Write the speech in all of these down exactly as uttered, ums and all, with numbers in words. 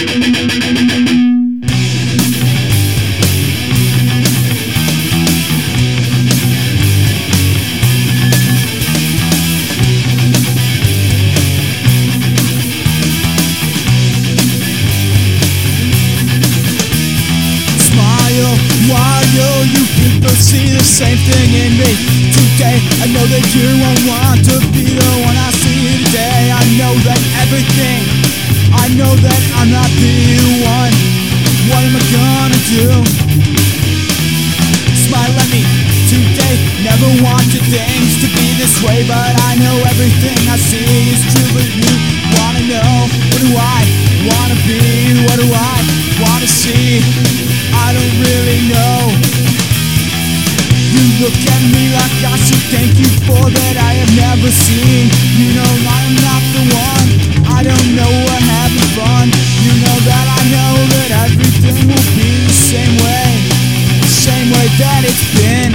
Why do you people see the same thing in me today? I know that you won't want to be the one I see today. I know that everything, I know that I'm not the one. What am I gonna do? Smile at me today. Never wanted things to be this way, but I know everything I see is true. But you wanna know, what do I wanna be? What do I wanna see? I don't really know. You look at me like I should thank you for that I have never seen. You know I'm not the one. I don't know what having fun. You know that I know that everything will be the same way, the same way that it's been.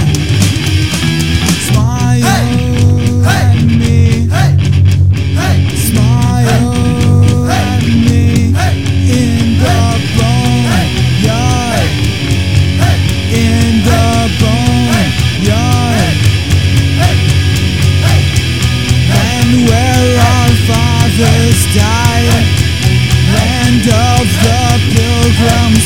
Smile hey, at hey, me. Hey, hey, Smile hey, at me hey, in the bone yard. In the bone yard. And where our fathers died, land of the pilgrims